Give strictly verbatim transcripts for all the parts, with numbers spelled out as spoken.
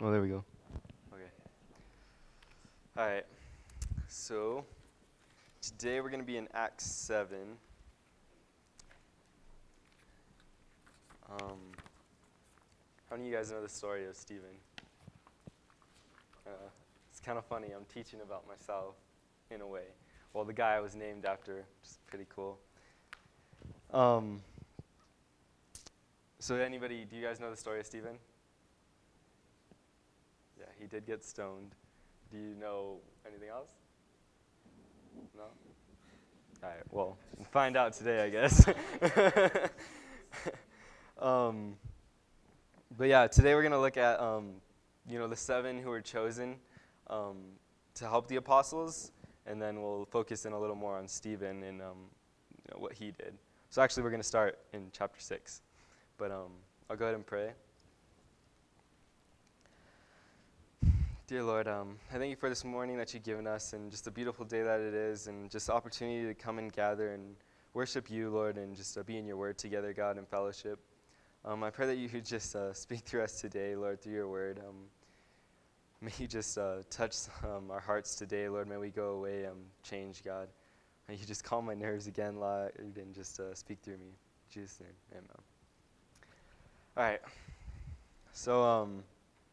Oh, there we go. Okay. All right. So today we're going to be in Acts seven. Um, how many of you guys know the story of Stephen? Uh, it's kind of funny. I'm teaching about myself in a way. Well, the guy I was named after, which is pretty cool. Um, so anybody, do you guys know the story of Stephen? Yeah, he did get stoned. Do you know anything else? No? All right, well, we'll find out today, I guess. um, but yeah, today we're going to look at, um, you know, the seven who were chosen um, to help the apostles, and then we'll focus in a little more on Stephen and um, you know, what he did. So actually, we're going to start in chapter six. But um, I'll go ahead and pray. Dear Lord, um, I thank you for this morning that you've given us and just a beautiful day that it is and just the opportunity to come and gather and worship you, Lord, and just uh, be in your word together, God, in fellowship. Um, I pray that you could just uh, speak through us today, Lord, through your word. Um, may you just uh, touch um, our hearts today, Lord. May we go away um, changed, God. May you just calm my nerves again, Lord, and just uh, speak through me. In Jesus' name, amen. All right. So, um...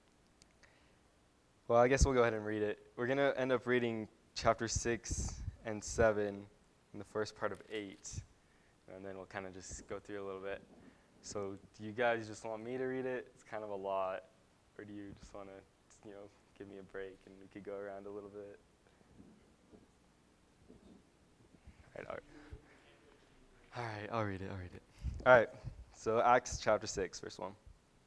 Well, I guess we'll go ahead and read it. We're going to end up reading chapter six and seven and the first part of eight, and then we'll kind of just go through a little bit. So do you guys just want me to read it? It's kind of a lot. Or do you just want to, you know, give me a break and we could go around a little bit? All right, all right. All right, I'll read it, I'll read it. All right, so Acts chapter six, verse one.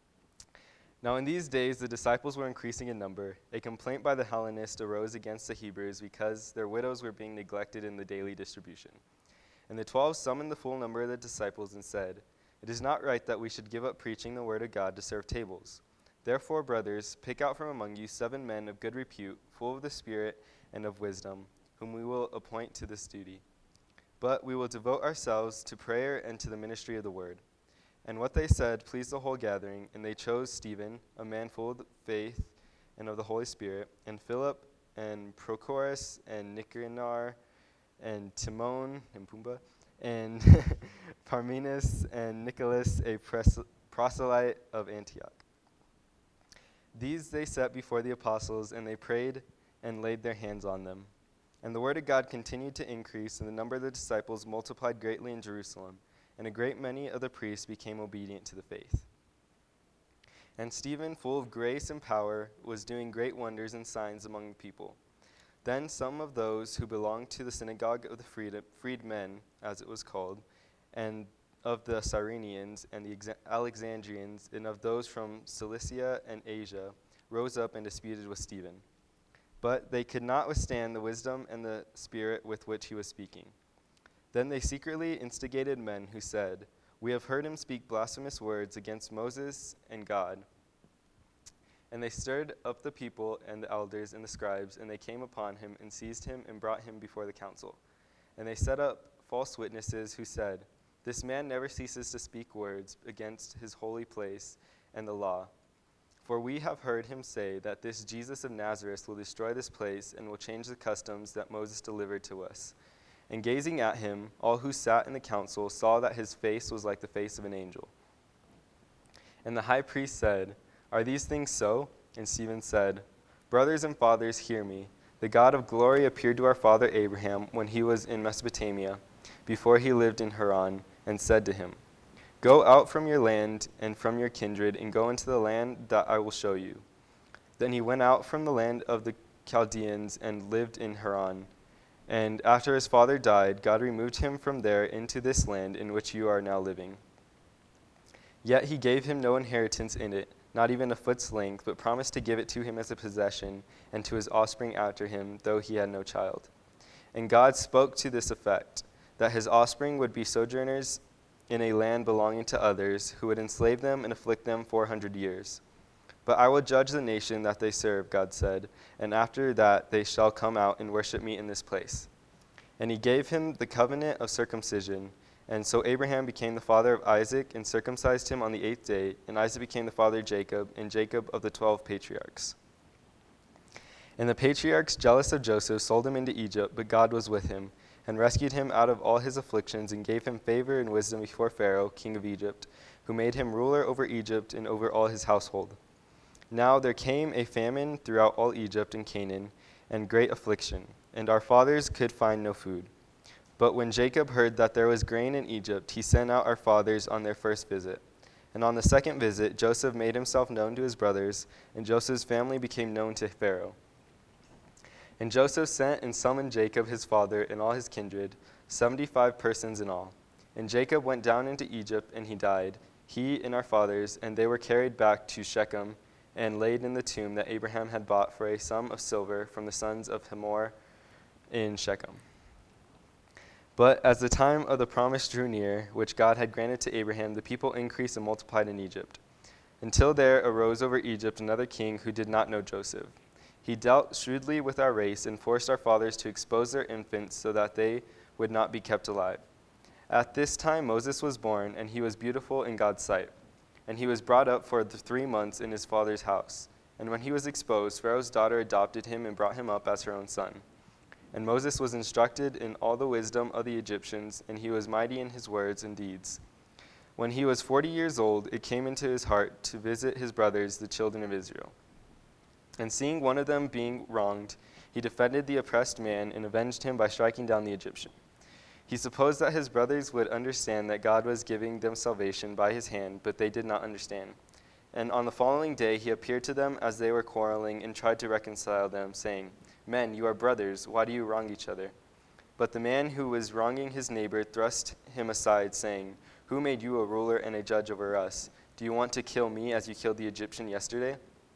Now in these days the disciples were increasing in number. A complaint by the Hellenists arose against the Hebrews because their widows were being neglected in the daily distribution. And the twelve summoned the full number of the disciples and said, "It is not right that we should give up preaching the word of God to serve tables. Therefore, brothers, pick out from among you seven men of good repute, full of the Spirit and of wisdom, whom we will appoint to this duty. But we will devote ourselves to prayer and to the ministry of the word." And what they said pleased the whole gathering, and they chose Stephen, a man full of faith and of the Holy Spirit, and Philip, and Prochorus, and Nicanor, and Timon, and Pumbaa, and Parmenas, and Nicholas, a pres- proselyte of Antioch. These they set before the apostles, and they prayed and laid their hands on them. And the word of God continued to increase, and the number of the disciples multiplied greatly in Jerusalem. And a great many of the priests became obedient to the faith. And Stephen, full of grace and power, was doing great wonders and signs among the people. Then some of those who belonged to the synagogue of the freed- freedmen, as it was called, and of the Cyrenians and the Ex- Alexandrians, and of those from Cilicia and Asia, rose up and disputed with Stephen. But they could not withstand the wisdom and the spirit with which he was speaking. Then they secretly instigated men who said, "We have heard him speak blasphemous words against Moses and God." And they stirred up the people and the elders and the scribes, and they came upon him and seized him and brought him before the council. And they set up false witnesses who said, "This man never ceases to speak words against his holy place and the law. For we have heard him say that this Jesus of Nazareth will destroy this place and will change the customs that Moses delivered to us." And gazing at him, all who sat in the council saw that his face was like the face of an angel. And the high priest said, "Are these things so?" And Stephen said, "Brothers and fathers, hear me. The God of glory appeared to our father Abraham when he was in Mesopotamia, before he lived in Haran, and said to him, 'Go out from your land and from your kindred, and go into the land that I will show you.' Then he went out from the land of the Chaldeans and lived in Haran. And after his father died, God removed him from there into this land in which you are now living. Yet he gave him no inheritance in it, not even a foot's length, but promised to give it to him as a possession and to his offspring after him, though he had no child. And God spoke to this effect, that his offspring would be sojourners in a land belonging to others, who would enslave them and afflict them four hundred years. But I will judge the nation that they serve, God said, and after that they shall come out and worship me in this place. And he gave him the covenant of circumcision, And so Abraham became the father of Isaac and circumcised him on the eighth day, and Isaac became the father of Jacob, and Jacob of the twelve patriarchs. And the patriarchs, jealous of Joseph, sold him into Egypt, but God was with him, and rescued him out of all his afflictions, and gave him favor and wisdom before Pharaoh, king of Egypt, who made him ruler over Egypt and over all his household. Now there came a famine throughout all Egypt and Canaan, and great affliction, and our fathers could find no food. But when Jacob heard that there was grain in Egypt, he sent out our fathers on their first visit. And on the second visit, Joseph made himself known to his brothers, and Joseph's family became known to Pharaoh. And Joseph sent and summoned Jacob his father and all his kindred, seventy-five persons in all. And Jacob went down into Egypt, and he died, he and our fathers, and they were carried back to Shechem, and laid in the tomb that Abraham had bought for a sum of silver from the sons of Hamor in Shechem. But as the time of the promise drew near, which God had granted to Abraham, the people increased and multiplied in Egypt, until there arose over Egypt another king who did not know Joseph. He dealt shrewdly with our race and forced our fathers to expose their infants so that they would not be kept alive. At this time Moses was born, and he was beautiful in God's sight. And he was brought up for the three months in his father's house. And when he was exposed, Pharaoh's daughter adopted him and brought him up as her own son. And Moses was instructed in all the wisdom of the Egyptians, and he was mighty in his words and deeds. When he was forty years old, it came into his heart to visit his brothers, the children of Israel. And seeing one of them being wronged, he defended the oppressed man and avenged him by striking down the Egyptian. He supposed that his brothers would understand that God was giving them salvation by his hand, but they did not understand. And on the following day he appeared to them as they were quarreling and tried to reconcile them, saying, Men, you are brothers, why do you wrong each other? But the man who was wronging his neighbor thrust him aside, saying, Who made you a ruler and a judge over us? Do you want to kill me as you killed the Egyptian yesterday?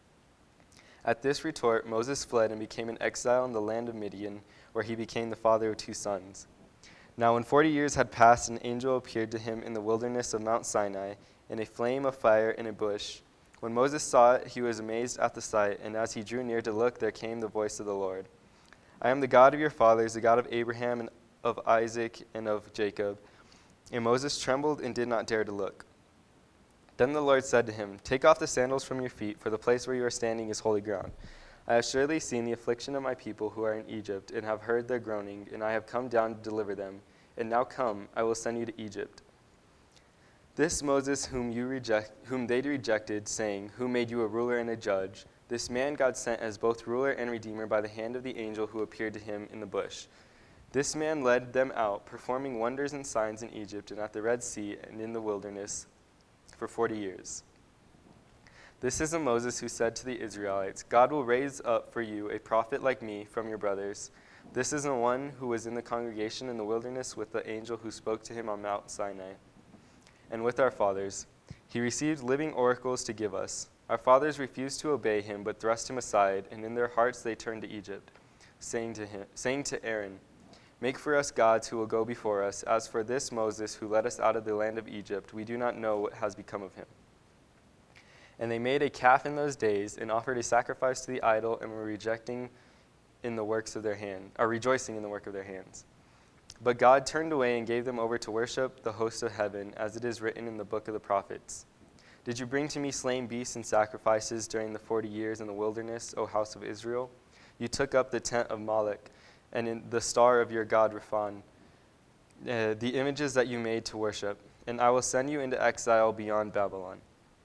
At this retort, Moses fled and became an exile in the land of Midian, where he became the father of two sons. Now when forty years had passed, an angel appeared to him in the wilderness of Mount Sinai, in a flame of fire in a bush. When Moses saw it, he was amazed at the sight, and as he drew near to look, there came the voice of the Lord. I am the God of your fathers, the God of Abraham and of Isaac and of Jacob. And Moses trembled and did not dare to look. Then the Lord said to him, Take off the sandals from your feet, for the place where you are standing is holy ground. I have surely seen the affliction of my people who are in Egypt, and have heard their groaning, and I have come down to deliver them. And now come, I will send you to Egypt. This Moses whom you reject, whom they rejected, saying, Who made you a ruler and a judge? This man God sent as both ruler and redeemer by the hand of the angel who appeared to him in the bush. This man led them out, performing wonders and signs in Egypt and at the Red Sea and in the wilderness for forty years. This is a Moses who said to the Israelites, God will raise up for you a prophet like me from your brothers. This is the one who was in the congregation in the wilderness with the angel who spoke to him on Mount Sinai. And with our fathers, he received living oracles to give us. Our fathers refused to obey him, but thrust him aside, and in their hearts they turned to Egypt, saying to him, saying to Aaron, Make for us gods who will go before us. As for this Moses who led us out of the land of Egypt, we do not know what has become of him. And they made a calf in those days, and offered a sacrifice to the idol, and were rejecting in the works of their hand, or rejoicing in the work of their hands. But God turned away and gave them over to worship the host of heaven, as it is written in the book of the prophets. Did you bring to me slain beasts and sacrifices during the forty years in the wilderness, O house of Israel? You took up the tent of Moloch, and in the star of your god Rephan, uh, the images that you made to worship, and I will send you into exile beyond Babylon.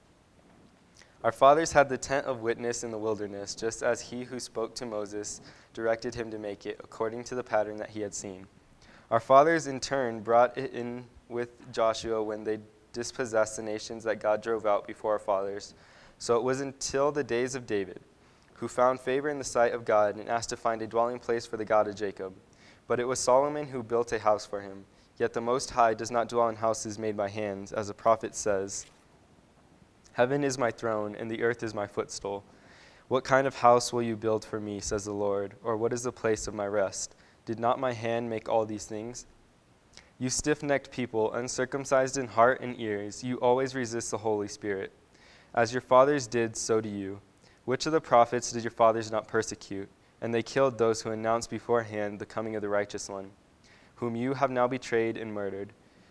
Our fathers had the tent of witness in the wilderness, just as he who spoke to Moses directed him to make it, according to the pattern that he had seen. Our fathers, in turn, brought it in with Joshua when they dispossessed the nations that God drove out before our fathers. So it was until the days of David, who found favor in the sight of God and asked to find a dwelling place for the God of Jacob. But it was Solomon who built a house for him. Yet the Most High does not dwell in houses made by hands, as the prophet says, Heaven is my throne, and the earth is my footstool. What kind of house will you build for me, says the Lord, or what is the place of my rest? Did not my hand make all these things? You stiff-necked people, uncircumcised in heart and ears, you always resist the Holy Spirit. As your fathers did, so do you. Which of the prophets did your fathers not persecute? And they killed those who announced beforehand the coming of the righteous one, whom you have now betrayed and murdered.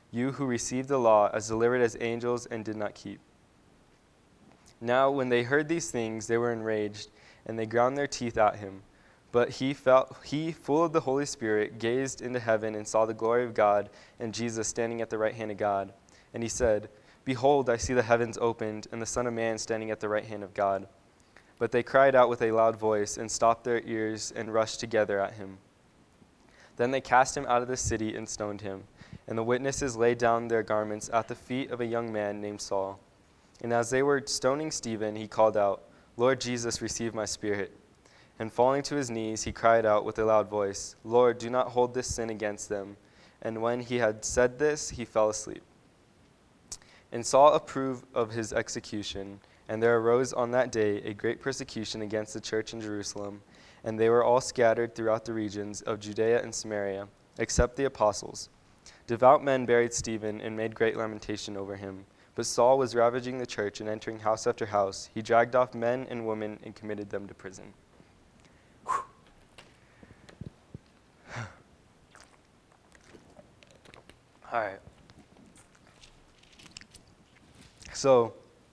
you who received the law as delivered as angels and did not keep." Now when they heard these things, they were enraged, and they ground their teeth at him. But he, felt, he, full of the Holy Spirit, gazed into heaven and saw the glory of God and Jesus standing at the right hand of God. And he said, "Behold, I see the heavens opened, and the Son of Man standing at the right hand of God." But they cried out with a loud voice and stopped their ears and rushed together at him. Then they cast him out of the city and stoned him. And the witnesses laid down their garments at the feet of a young man named Saul. And as they were stoning Stephen, he called out, "Lord Jesus, receive my spirit." And falling to his knees, he cried out with a loud voice, "Lord, do not hold this sin against them." And when he had said this, he fell asleep. And Saul approved of his execution. And there arose on that day a great persecution against the church in Jerusalem. And they were all scattered throughout the regions of Judea and Samaria, except the apostles. Devout men buried Stephen and made great lamentation over him. But Saul was ravaging the church and entering house after house. He dragged off men and women and committed them to prison. All right. So,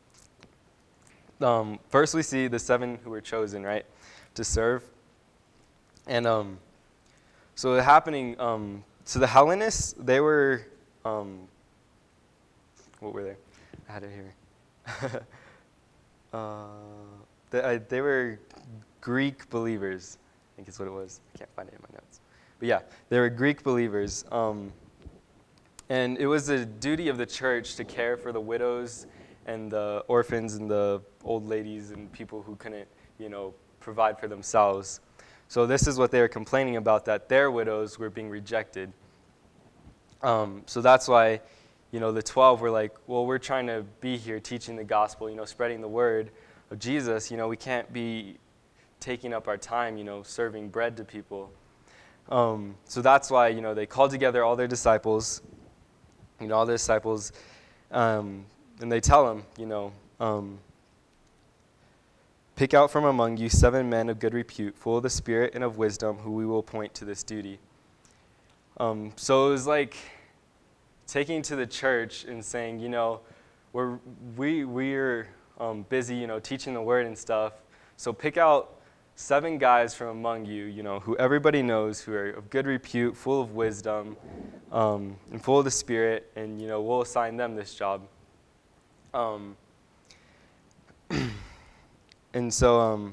um, first we see the seven who were chosen, right, to serve. And um, so the happening, um, so the Hellenists, they were, um, what were they? I had it here. uh, they, I, they were Greek believers, I think is what it was. I can't find it in my notes. But yeah, they were Greek believers. Um, and it was the duty of the church to care for the widows and the orphans and the old ladies and people who couldn't, you know, provide for themselves. So this is what they were complaining about, that their widows were being rejected. Um, so that's why, you know, the twelve were like, well, we're trying to be here teaching the gospel, you know, spreading the word of Jesus. You know, we can't be taking up our time, you know, serving bread to people. Um, so that's why, you know, they called together all their disciples, you know, all their disciples, um, and they tell them, you know, um, "Pick out from among you seven men of good repute, full of the Spirit and of wisdom, who we will appoint to this duty." Um, so it was like taking to the church and saying, you know, we're, we, we're um, busy, you know, teaching the word and stuff. So pick out seven guys from among you, you know, who everybody knows, who are of good repute, full of wisdom, um, and full of the Spirit, and, you know, we'll assign them this job. Um, and so, um,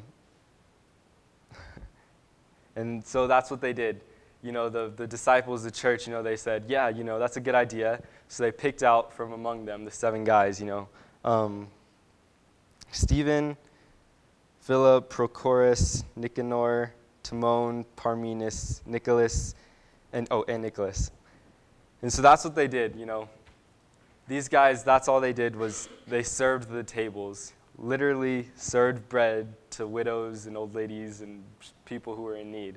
and so that's what they did. You know, the, the disciples, the church, you know, they said, yeah, you know, that's a good idea. So they picked out from among them the seven guys, you know. Um, Stephen, Philip, Prochorus, Nicanor, Timon, Parmenas, Nicholas, and, oh, and Nicholas. And so that's what they did, you know. These guys, that's all they did was they served the tables, literally served bread to widows and old ladies and people who were in need.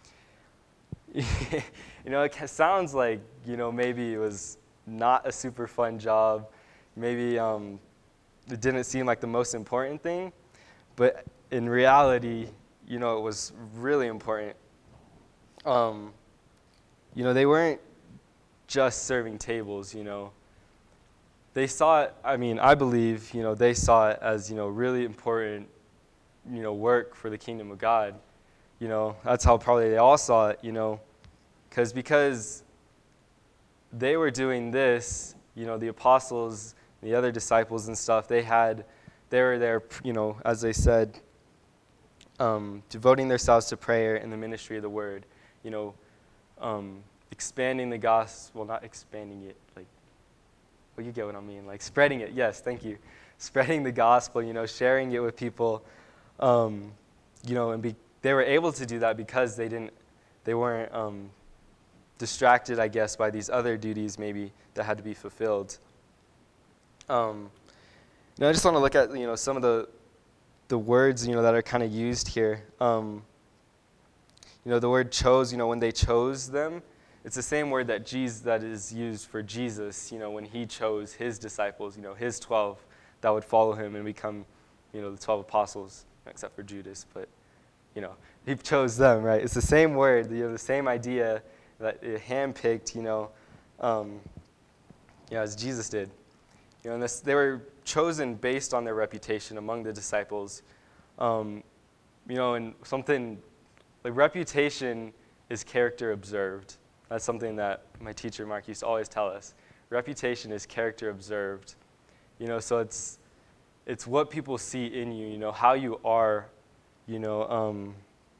You know, it sounds like, you know, maybe it was not a super fun job. Maybe um, it didn't seem like the most important thing. But in reality, you know, it was really important. Um, you know, they weren't just serving tables, you know. They saw it, I mean, I believe, you know, they saw it as, you know, really important, you know, work for the kingdom of God. You know, that's how probably they all saw it, you know, because because they were doing this, you know, the apostles, the other disciples and stuff, they had, they were there, you know, as they said, um, devoting themselves to prayer and the ministry of the word, you know, um, expanding the gospel, well, not expanding it, like, well, you get what I mean, like spreading it, yes, thank you. Spreading the gospel, you know, sharing it with people, um, you know, and be, they were able to do that because they didn't, they weren't um, distracted, I guess, by these other duties maybe that had to be fulfilled. Um, now I just want to look at, you know, some of the the words, you know, that are kind of used here. Um, you know, the word chose, you know, when they chose them, it's the same word that Jesus, that is used for Jesus, you know, when he chose his disciples, you know, his twelve that would follow him and become, you know, the twelve apostles, except for Judas, but, you know, he chose them, right? It's the same word, you know, the same idea that it handpicked, you know, um, you know, as Jesus did. You know, and this, they were chosen based on their reputation among the disciples. Um, you know, and something like reputation is character observed. That's something that my teacher Mark used to always tell us. Reputation is character observed. You know, so it's it's what people see in you. You know, how you are. You know, um,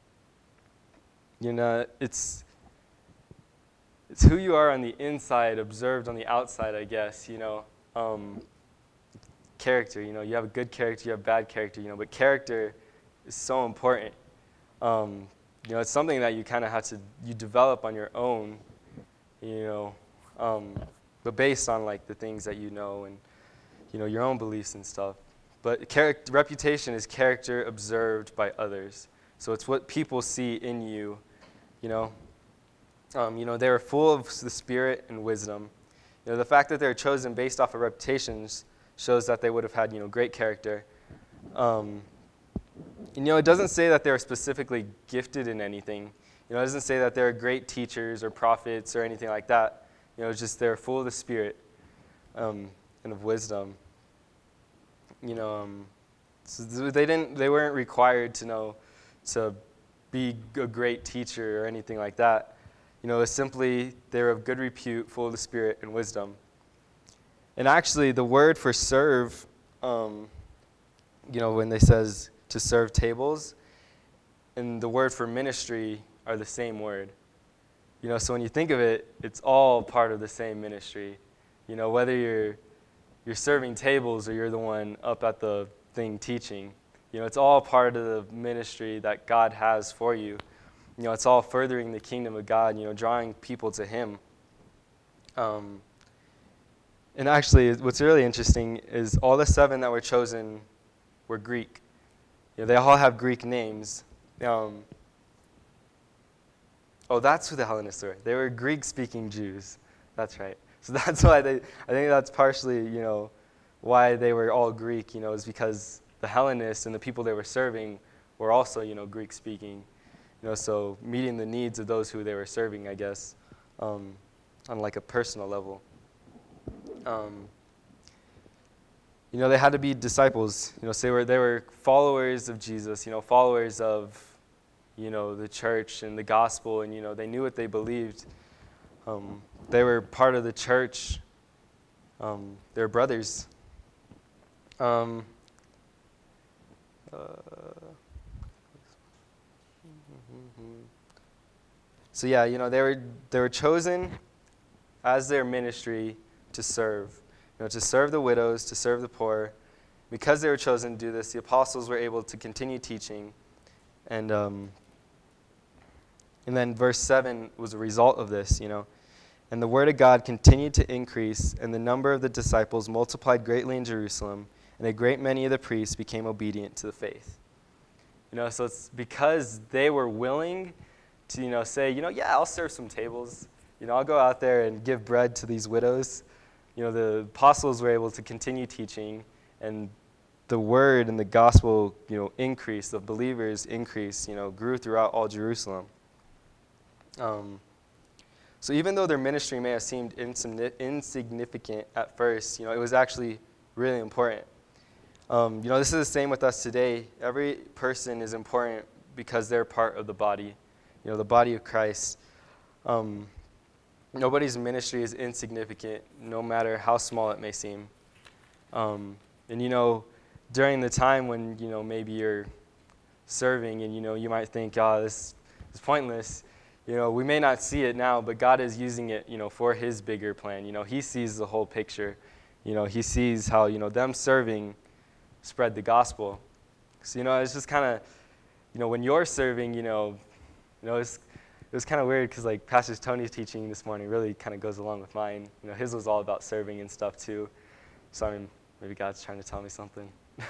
you know, it's it's who you are on the inside, observed on the outside, I guess. You know, um, character. You know, you have a good character, you have bad character. You know, but character is so important. Um, you know, it's something that you kind of have to you develop on your own. You know, um, but based on like the things that you know and you know your own beliefs and stuff. But character, reputation is character observed by others. So it's what people see in you. You know, um, you know they were full of the Spirit and wisdom. You know, the fact that they were chosen based off of reputations shows that they would have had you know great character. Um, and, you know, it doesn't say that they were specifically gifted in anything. You know, it doesn't say that they're great teachers or prophets or anything like that. You know, it's just they're full of the Spirit um, and of wisdom. You know, um, so they didn't. They weren't required to know to be a great teacher or anything like that. You know, it's simply they were of good repute, full of the Spirit and wisdom. And actually, the word for serve, um, you know, when they says to serve tables, and the word for ministry are the same word. You know, so when you think of it, it's all part of the same ministry. You know, whether you're you're serving tables or you're the one up at the thing teaching, you know, it's all part of the ministry that God has for you. You know, it's all furthering the kingdom of God, you know, drawing people to Him. Um, and actually, what's really interesting is all the seven that were chosen were Greek. You know, they all have Greek names. Um, oh, that's who the Hellenists were. They were Greek-speaking Jews. That's right. So that's why they, I think that's partially, you know, why they were all Greek, you know, is because the Hellenists and the people they were serving were also, you know, Greek-speaking. You know, so meeting the needs of those who they were serving, I guess, um, on like a personal level. Um, you know, they had to be disciples. You know, so they were they were followers of Jesus. You know, followers of, you know, the church and the gospel, and you know, they knew what they believed. Um, they were part of the church. Um, they were brothers. Um, uh, so yeah, you know, they were they were chosen as their ministry to serve, you know, to serve the widows, to serve the poor. Because they were chosen to do this, the apostles were able to continue teaching, and um, and then verse seven was a result of this, you know. And the word of God continued to increase, and the number of the disciples multiplied greatly in Jerusalem, and a great many of the priests became obedient to the faith. You know, so it's because they were willing to, you know, say, you know, yeah, I'll serve some tables. You know, I'll go out there and give bread to these widows. You know, the apostles were able to continue teaching, and the word and the gospel, you know, increased. The believers increased, you know, grew throughout all Jerusalem. Um, so even though their ministry may have seemed insignificant at first, you know, it was actually really important. Um, you know, this is the same with us today. Every person is important because they're part of the body, you know, the body of Christ. Um, nobody's ministry is insignificant, no matter how small it may seem. Um, and, you know, during the time when, you know, maybe you're serving and, you know, you might think, oh, this is pointless. You know, we may not see it now, but God is using it, you know, for His bigger plan. You know, He sees the whole picture. You know, He sees how, you know, them serving spread the gospel. So, you know, it's just kind of, you know, when you're serving, you know, you know, it's, it was kind of weird because, like, Pastor Tony's teaching this morning really kind of goes along with mine. You know, his was all about serving and stuff, too. So, I mean, maybe God's trying to tell me something.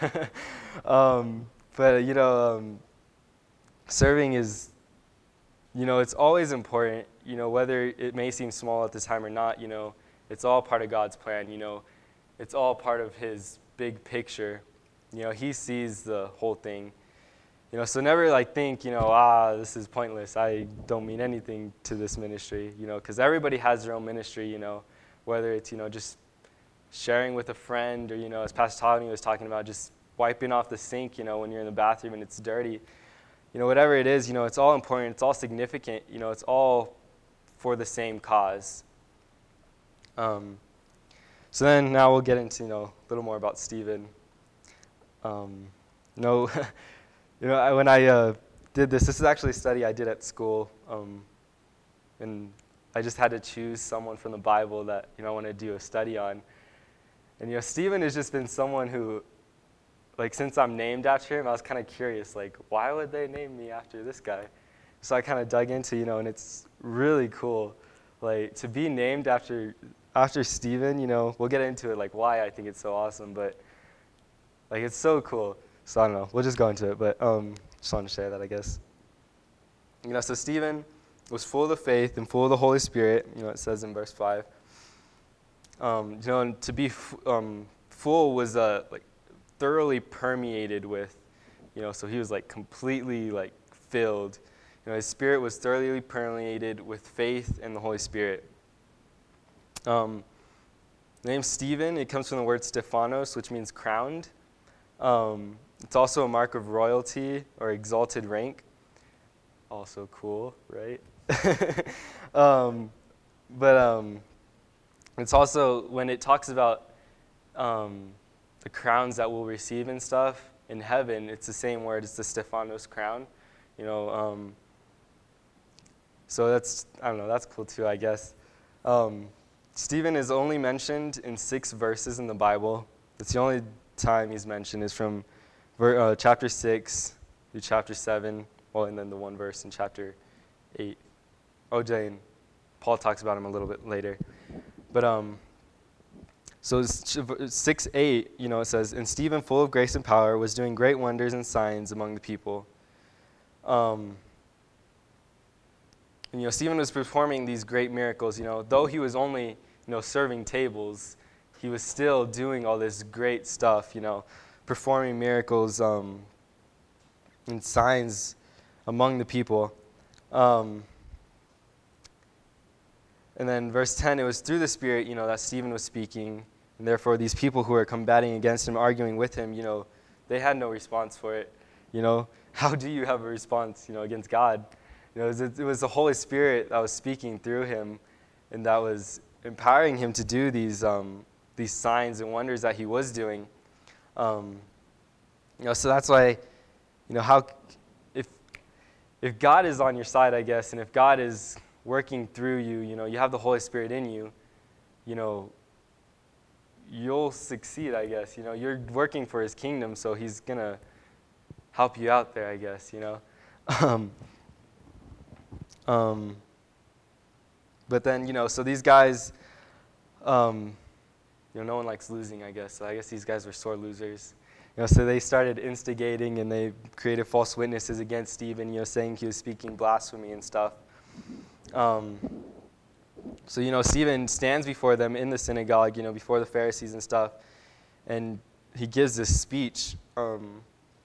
um, but, you know, um, serving is, you know, it's always important, you know, whether it may seem small at the time or not, you know, it's all part of God's plan, you know. It's all part of His big picture. You know, He sees the whole thing. You know, so never, like, think, you know, ah, this is pointless. I don't mean anything to this ministry, you know, because everybody has their own ministry, you know, whether it's, you know, just sharing with a friend, or, you know, as Pastor Tony was talking about, just wiping off the sink, you know, when you're in the bathroom and it's dirty. You know, whatever it is, you know, it's all important, it's all significant, you know, it's all for the same cause. Um, so then now we'll get into, you know, a little more about Stephen. Um, you know, you know, I, when I uh, did this, this is actually a study I did at school, um, and I just had to choose someone from the Bible that, you know, I want to do a study on. And, you know, Stephen has just been someone who, like, since I'm named after him, I was kind of curious, like, why would they name me after this guy? So I kind of dug into, you know, and it's really cool, like, to be named after after Stephen. You know, we'll get into it, like, why I think it's so awesome, but, like, it's so cool. So I don't know, we'll just go into it, but um, just wanted to share that, I guess. You know, so Stephen was full of the faith and full of the Holy Spirit. You know, it says in verse five. Um, you know, and to be f- um, full was uh, like thoroughly permeated with, you know, so he was like completely like filled. You know, his spirit was thoroughly permeated with faith and the Holy Spirit. Um, the name Stephen, it comes from the word Stephanos, which means crowned. Um, it's also a mark of royalty or exalted rank. Also cool, right? um, but um, it's also, when it talks about um, the crowns that we'll receive and stuff in heaven, it's the same word. It's the Stephanos crown. You know, um, so that's, I don't know, that's cool too, I guess. Um, Stephen is only mentioned in six verses in the Bible. It's the only time he's mentioned is from ver- uh, chapter six through chapter seven, well, and then the one verse in chapter eight. O J and Paul talks about him a little bit later. But um, so six eight, you know, it says, "And Stephen, full of grace and power, was doing great wonders and signs among the people." Um, and, you know, Stephen was performing these great miracles. You know, though he was only, you know, serving tables, he was still doing all this great stuff. You know, performing miracles um, and signs among the people. Um, and then verse ten, it was through the Spirit, you know, that Stephen was speaking. And therefore, these people who were combating against him, arguing with him, you know, they had no response for it. You know, how do you have a response, you know, against God? You know, it was, it was the Holy Spirit that was speaking through him, and that was empowering him to do these um, these signs and wonders that he was doing. Um, you know, so that's why, you know, how if if God is on your side, I guess, and if God is working through you, you know, you have the Holy Spirit in you, you know, you'll succeed, I guess. You know, you're working for his kingdom, so he's going to help you out there, I guess, you know. um, um, but then, you know, so these guys, um, you know, no one likes losing, I guess. So I guess these guys were sore losers. You know, so they started instigating, and they created false witnesses against Stephen, you know, saying he was speaking blasphemy and stuff. Um, so, you know, Stephen stands before them in the synagogue, you know, before the Pharisees and stuff, and he gives this speech. Um,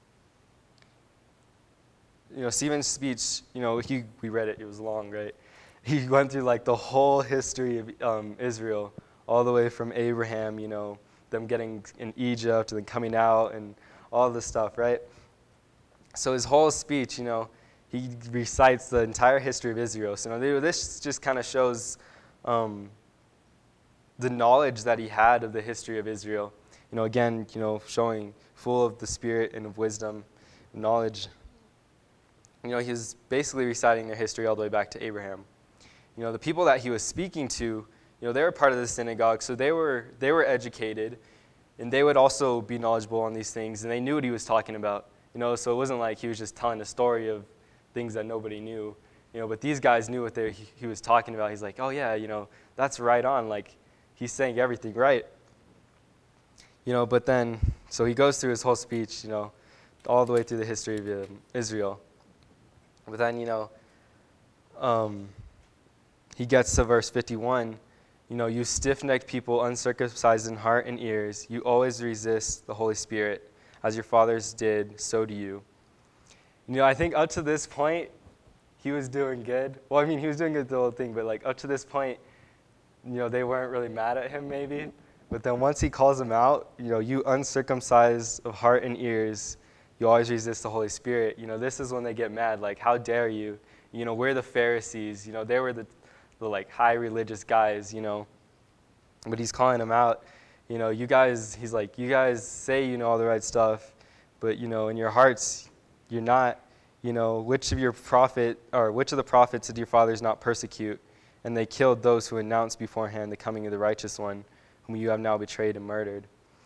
you know, Stephen's speech, you know, he we read it, it was long, right? He went through, like, the whole history of um, Israel, all the way from Abraham, you know, them getting in Egypt and then coming out and all this stuff, right? So his whole speech, you know, he recites the entire history of Israel. So you know, this just kind of shows um, the knowledge that he had of the history of Israel. You know, again, you know, showing full of the Spirit and of wisdom, knowledge. You know, he was basically reciting their history all the way back to Abraham. You know, the people that he was speaking to, you know, they were part of the synagogue, so they were they were educated, and they would also be knowledgeable on these things, and they knew what he was talking about. You know, so it wasn't like he was just telling a story of things that nobody knew, you know, but these guys knew what they, he, he was talking about. He's like, oh yeah, you know, that's right on, like, he's saying everything right. You know, but then, so he goes through his whole speech, you know, all the way through the history of um, Israel. But then, you know, um, he gets to verse fifty-one, you know, you stiff-necked people, uncircumcised in heart and ears, you always resist the Holy Spirit, as your fathers did, so do you. You know, I think up to this point, he was doing good. Well, I mean, he was doing good the whole thing, but like up to this point, you know, they weren't really mad at him maybe. But then once he calls them out, you know, you uncircumcised of heart and ears, you always resist the Holy Spirit. You know, this is when they get mad. Like, how dare you? You know, we're the Pharisees. You know, they were the, the like, high religious guys, you know. But he's calling them out. You know, you guys, he's like, you guys say you know all the right stuff, but, you know, in your hearts, you're not. You know, which of your prophet, or which of the prophets did your fathers not persecute? And they killed those who announced beforehand the coming of the righteous one, whom you have now betrayed and murdered.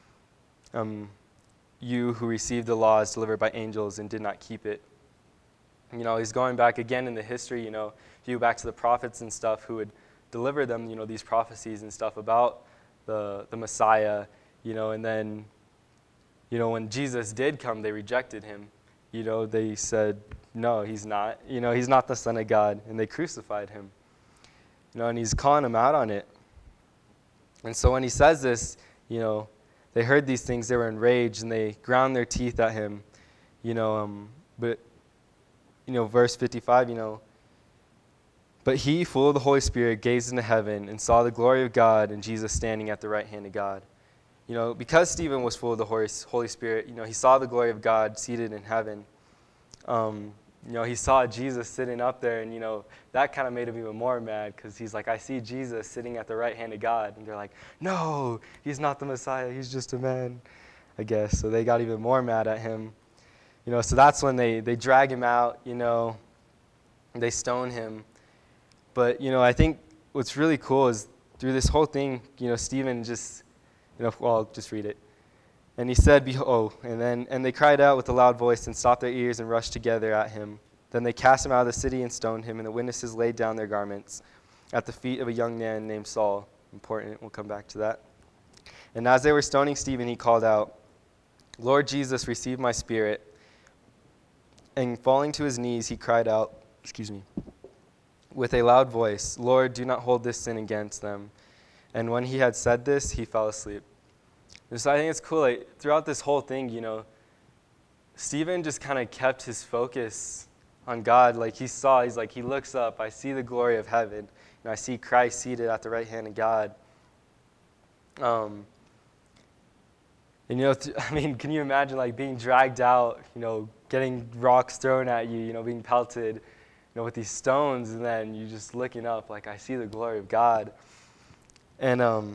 Um, you who received the laws delivered by angels and did not keep it. You know, he's going back again in the history, you know, if you go back to the prophets and stuff who would deliver them, you know, these prophecies and stuff about the, the Messiah, you know, and then, you know, when Jesus did come, they rejected him. You know, they said, no, he's not. You know, he's not the Son of God, and they crucified him. You know, and he's calling them out on it. And so when he says this, you know, they heard these things, they were enraged, and they ground their teeth at him. You know, um, but, you know, verse fifty-five, you know, but he, full of the Holy Spirit, gazed into heaven and saw the glory of God and Jesus standing at the right hand of God. You know, because Stephen was full of the Holy Spirit, you know, he saw the glory of God seated in heaven. Um, you know, he saw Jesus sitting up there, and, you know, that kind of made him even more mad because he's like, I see Jesus sitting at the right hand of God. And they're like, no, he's not the Messiah. He's just a man, I guess. So they got even more mad at him. You know, so that's when they, they drag him out, you know, they stone him. But, you know, I think what's really cool is through this whole thing, you know, Stephen just, you know, well, I'll just read it. And he said, Behold, and then and they cried out with a loud voice and stopped their ears and rushed together at him. Then they cast him out of the city and stoned him, and the witnesses laid down their garments at the feet of a young man named Saul. Important, we'll come back to that. And as they were stoning Stephen, he called out, Lord Jesus, receive my spirit. And falling to his knees, he cried out, excuse me, with a loud voice, Lord, do not hold this sin against them. And when he had said this, he fell asleep. And so I think it's cool, like, throughout this whole thing, you know, Stephen just kind of kept his focus on God. Like, he saw, he's like, he looks up, I see the glory of heaven, and I see Christ seated at the right hand of God. Um, and, you know, th- I mean, can you imagine, like, being dragged out, you know, getting rocks thrown at you, you know, being pelted, you know, with these stones, and then you just looking up, like, I see the glory of God. And, um,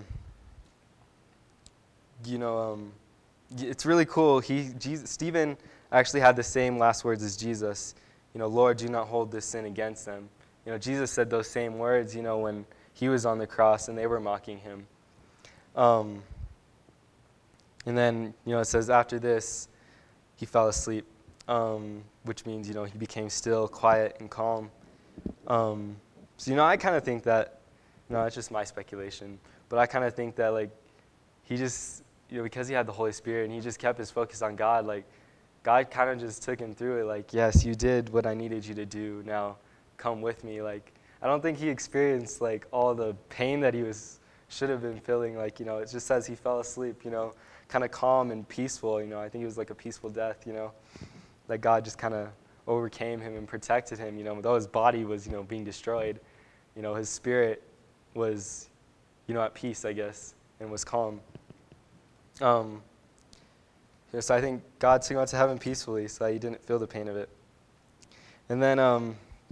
you know, um, it's really cool. He, Jesus, Stephen actually had the same last words as Jesus. You know, Lord, do not hold this sin against them. You know, Jesus said those same words, you know, when he was on the cross and they were mocking him. Um, and then, you know, it says after this, he fell asleep, um, which means, you know, he became still, quiet, and calm. Um, so, you know, I kind of think that, no, it's just my speculation, but I kind of think that, like, he just, you know, because he had the Holy Spirit and he just kept his focus on God, like, God kind of just took him through it, like, yes, you did what I needed you to do, now come with me. Like, I don't think he experienced, like, all the pain that he was, should have been feeling, like, you know, it just says he fell asleep, you know, kind of calm and peaceful, you know, I think it was like a peaceful death, you know, that God just kind of overcame him and protected him, you know, though his body was, you know, being destroyed, you know, his spirit was, you know, at peace, I guess, and was calm. Um, you know, so I think God took him out to heaven peacefully so that he didn't feel the pain of it. And then, um,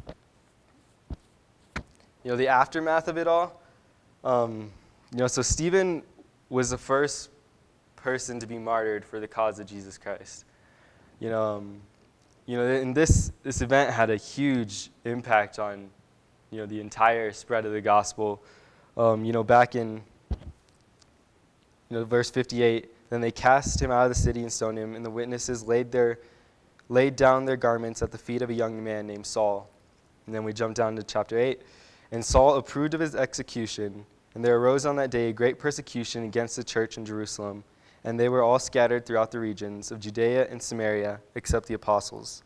you know, the aftermath of it all, um, you know, so Stephen was the first person to be martyred for the cause of Jesus Christ. You know, um, you know, and this this event had a huge impact on, you know, the entire spread of the gospel. Um, you know, back in, you know, verse fifty-eight, then they cast him out of the city and stoned him, and the witnesses laid their laid down their garments at the feet of a young man named Saul. And then we jump down to chapter eight. And Saul approved of his execution, and there arose on that day a great persecution against the church in Jerusalem, and they were all scattered throughout the regions of Judea and Samaria, except the apostles.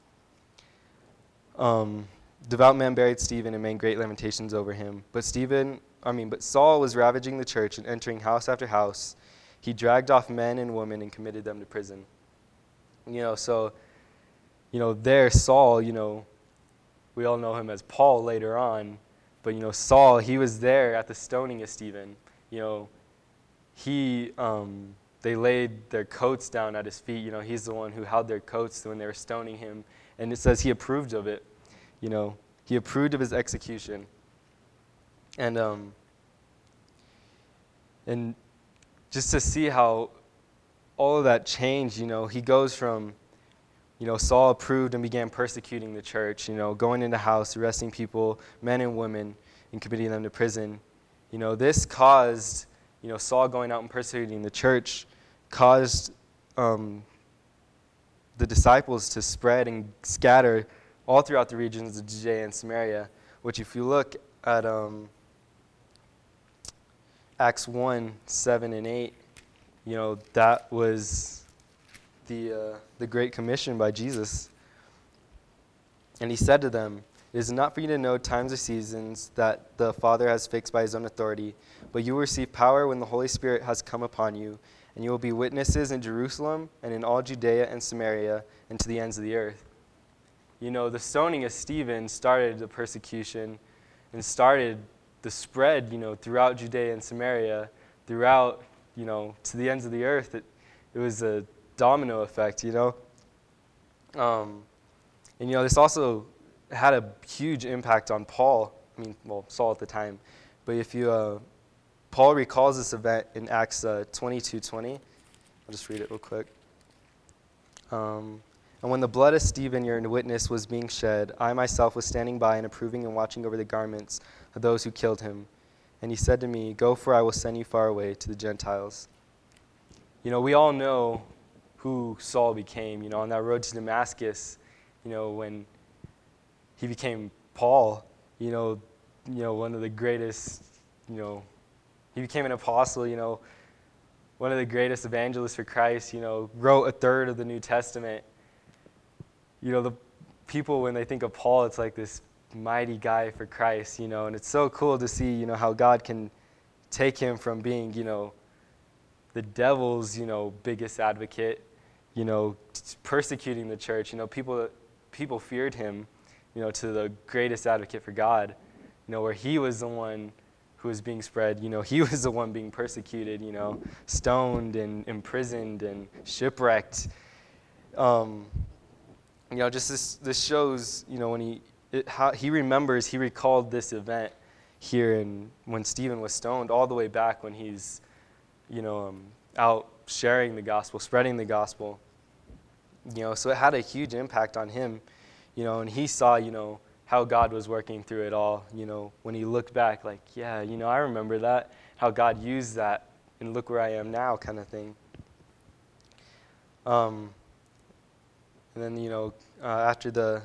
Um, devout men buried Stephen and made great lamentations over him. But Stephen, I mean, but Saul was ravaging the church and entering house after house. He dragged off men and women and committed them to prison. You know, so, you know, there Saul, you know, we all know him as Paul later on, but, you know, Saul, he was there at the stoning of Stephen. You know, he, um, they laid their coats down at his feet. You know, he's the one who held their coats when they were stoning him. And it says he approved of it. You know, he approved of his execution. And, um, and just to see how all of that changed, you know, he goes from, you know, Saul approved and began persecuting the church, you know, going into house, arresting people, men and women, and committing them to prison. You know, this caused, you know, Saul going out and persecuting the church caused um, the disciples to spread and scatter all throughout the regions of Judea and Samaria, which if you look at um, Acts one, seven, and eight, you know, that was the uh, the Great Commission by Jesus. And he said to them, "It is not for you to know times or seasons that the Father has fixed by his own authority, but you will receive power when the Holy Spirit has come upon you, and you will be witnesses in Jerusalem and in all Judea and Samaria and to the ends of the earth." You know, the stoning of Stephen started the persecution and started the spread, you know, throughout Judea and Samaria, throughout, you know, to the ends of the earth. It, it was a domino effect, you know. Um, and, you know, this also had a huge impact on Paul. I mean, well, Saul at the time. But if you, uh, Paul recalls this event in Acts uh, twenty-two twenty. I'll just read it real quick. Um, and when the blood of Stephen, your witness, was being shed, I myself was standing by and approving and watching over the garments of those who killed him. And he said to me, "Go, for I will send you far away to the Gentiles." You know, we all know who Saul became, you know, on that road to Damascus, you know, when he became Paul, you know, you know, one of the greatest, you know, he became an apostle, you know, one of the greatest evangelists for Christ, you know, wrote a third of the New Testament. You know, the people, when they think of Paul, it's like this mighty guy for Christ, you know, and it's so cool to see, you know, how God can take him from being, you know, the devil's, you know, biggest advocate, you know, persecuting the church, you know, people people feared him, you know, to the greatest advocate for God, you know, where he was the one who was being spread, you know, he was the one being persecuted, you know, stoned and imprisoned and shipwrecked. Um, you know, just this, this shows, you know, when he, it, how he remembers, he recalled this event here in, when Stephen was stoned, all the way back when he's, you know, um, out sharing the gospel, spreading the gospel. You know, so it had a huge impact on him, you know, and he saw, you know, how God was working through it all, you know, when he looked back, like, yeah, you know, I remember that, how God used that, and look where I am now, kind of thing. Um, and then, you know, uh, after the,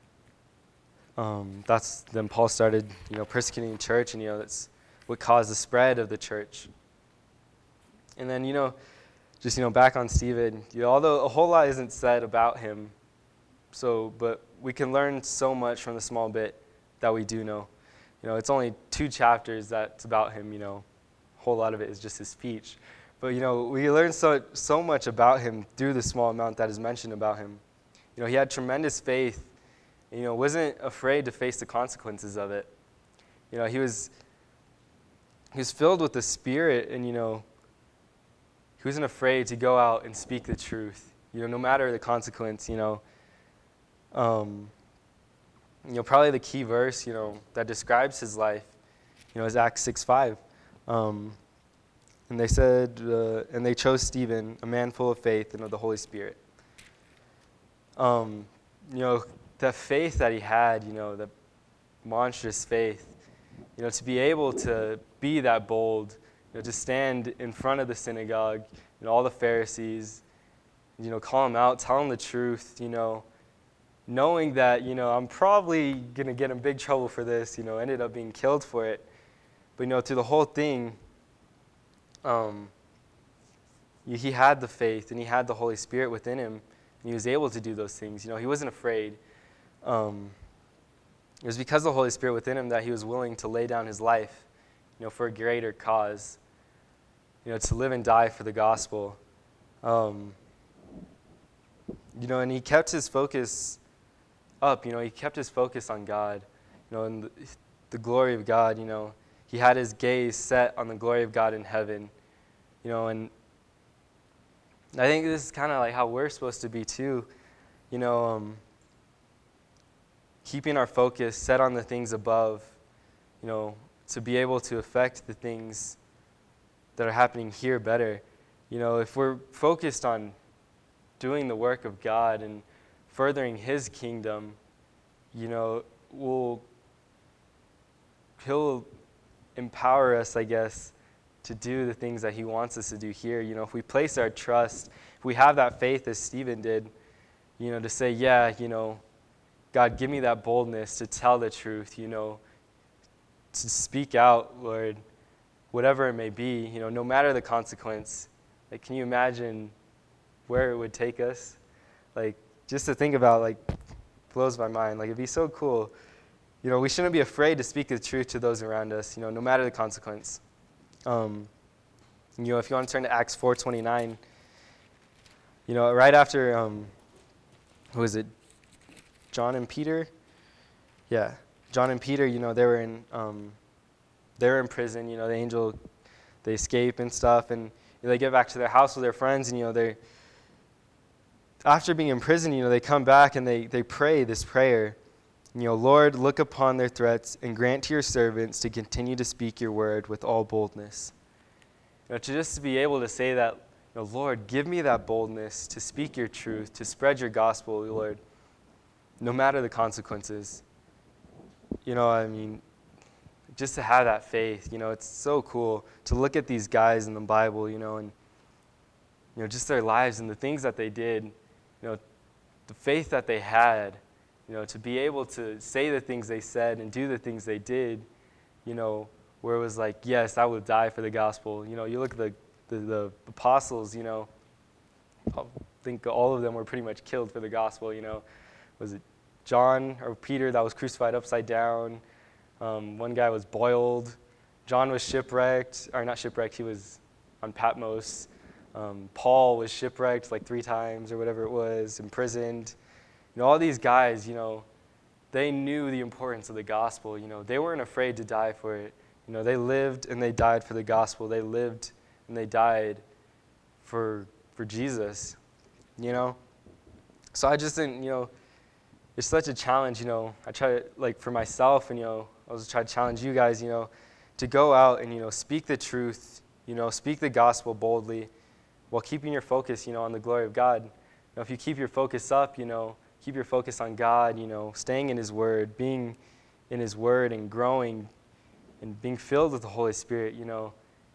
um, that's, then Paul started, you know, persecuting the church, and, you know, that's what caused the spread of the church. And then, you know, just, you know, back on Stephen, you know, although a whole lot isn't said about him, so, but we can learn so much from the small bit that we do know. You know, it's only two chapters that's about him, you know, a whole lot of it is just his speech. But, you know, we learn so, so much about him through the small amount that is mentioned about him. You know, he had tremendous faith, and, you know, wasn't afraid to face the consequences of it. You know, he was, he was filled with the Spirit, and, you know, he wasn't afraid to go out and speak the truth, you know, no matter the consequence, you know. Um, you know, probably the key verse, you know, that describes his life, you know, is Acts six five. Um, and they said, uh, and they chose Stephen, a man full of faith and of the Holy Spirit. Um, you know, the faith that he had, you know, the monstrous faith, you know, to be able to be that bold, you know, to stand in front of the synagogue, you know, all the Pharisees, you know, call them out, tell them the truth, you know, knowing that, you know, I'm probably going to get in big trouble for this, you know, ended up being killed for it. But, you know, through the whole thing, um, he had the faith and he had the Holy Spirit within him, and he was able to do those things. You know, he wasn't afraid. Um, it was because of the Holy Spirit within him that he was willing to lay down his life, you know, for a greater cause, you know, to live and die for the gospel. Um, you know, and he kept his focus up, you know, he kept his focus on God, you know, and the, the glory of God, you know. He had his gaze set on the glory of God in heaven, You know, and I think this is kind of like how we're supposed to be too. You know, um, keeping our focus set on the things above, you know, to be able to affect the things that are happening here better. You know, if we're focused on doing the work of God and furthering His kingdom, you know, we'll, He'll empower us, I guess, to do the things that He wants us to do here. You know, if we place our trust, if we have that faith as Stephen did, you know, to say, yeah, you know, God, give me that boldness to tell the truth, you know, to speak out, Lord, whatever it may be, you know, no matter the consequence. Like, can you imagine where it would take us? Like, just to think about, like, blows my mind. Like, it'd be so cool. You know, we shouldn't be afraid to speak the truth to those around us, you know, no matter the consequence. Um, you know, if you want to turn to Acts four twenty-nine, you know, right after, um, who was it, John and Peter? Yeah, John and Peter, you know, they were in, um, they were in prison. You know, the angel, they escape and stuff, and you know, they get back to their house with their friends, and you know, they, after being in prison, you know, they come back and they they pray this prayer. You know, Lord, look upon their threats and grant to your servants to continue to speak your word with all boldness. You know, to just be able to say that, you know, Lord, give me that boldness to speak your truth, to spread your gospel, Lord, no matter the consequences. You know, I mean, just to have that faith, you know, it's so cool to look at these guys in the Bible, you know, and, you know, just their lives and the things that they did, you know, the faith that they had, you know, to be able to say the things they said and do the things they did, you know, where it was like, yes, I will die for the gospel. You know, you look at the, the, the apostles, you know, I think all of them were pretty much killed for the gospel, you know. Was it John or Peter that was crucified upside down? Um, one guy was boiled. John was shipwrecked, or not shipwrecked, he was on Patmos. Um, Paul was shipwrecked like three times or whatever it was, imprisoned. You know, all these guys, you know, they knew the importance of the gospel. You know, they weren't afraid to die for it. You know, they lived and they died for the gospel. They lived and they died for for Jesus, you know. So I just think, you know, it's such a challenge, you know. I try to, like, for myself, and, you know, I was trying to challenge you guys, you know, to go out and, you know, speak the truth, you know, speak the gospel boldly while keeping your focus, you know, on the glory of God. You know, if you keep your focus up, you know, keep your focus on God, you know, staying in His Word, being in His Word and growing and being filled with the Holy Spirit, you know,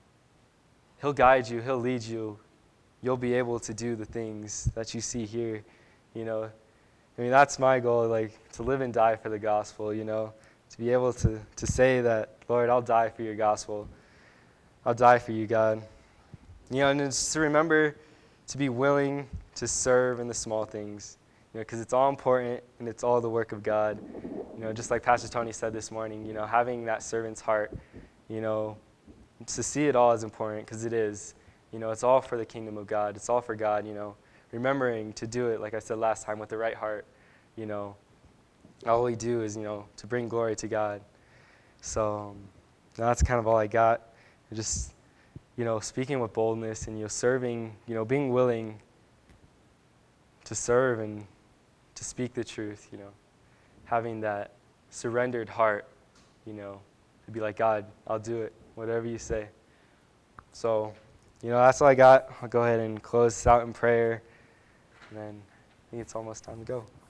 He'll guide you, He'll lead you. You'll be able to do the things that you see here, you know. I mean, that's my goal, like, to live and die for the gospel, you know, to be able to, to say that, Lord, I'll die for your gospel. I'll die for you, God. You know, and it's to remember to be willing to serve in the small things, you know, because it's all important and it's all the work of God. You know, just like Pastor Tony said this morning, you know, having that servant's heart, you know, to see it all is important, because it is. You know, it's all for the kingdom of God. It's all for God, you know. Remembering to do it, like I said last time, with the right heart, you know. All we do is, you know, to bring glory to God. So um, that's kind of all I got. Just, you know, speaking with boldness and, you know, serving, you know, being willing to serve and to speak the truth, you know. Having that surrendered heart, you know, to be like, God, I'll do it, whatever you say. So, you know, that's all I got. I'll go ahead and close this out in prayer. And then I think it's almost time to go.